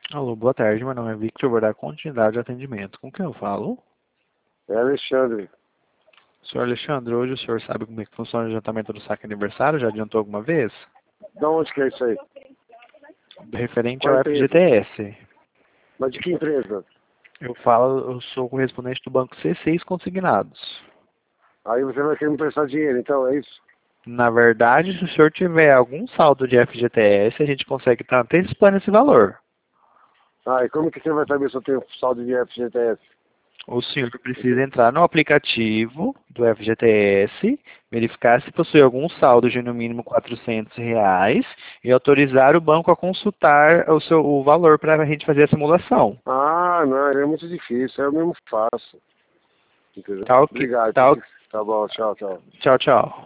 Alô, boa tarde. Meu nome é Victor, vou dar continuidade ao atendimento. Com quem eu falo? É Alexandre. Senhor Alexandre, hoje o senhor sabe como é que funciona o adiantamento do saque aniversário? Já adiantou alguma vez? Da onde que é isso aí? Referente Qual ao empresa? FGTS. Mas de que empresa? Eu sou correspondente do Banco C6 Consignados. Aí você vai querer me prestar dinheiro, então, é isso? Na verdade, se o senhor tiver algum saldo de FGTS, a gente consegue estar antecipando esse valor. Ah, e como que você vai saber se eu tenho saldo de FGTS? O senhor precisa entrar no aplicativo do FGTS, verificar se possui algum saldo de no mínimo R$ 400 e autorizar o banco a consultar o valor para a gente fazer a simulação. Ah, não, é muito difícil, eu mesmo faço. Entendeu? Tá ok. Obrigado. Tá ok. Tá bom, tchau, tchau. Tchau, tchau.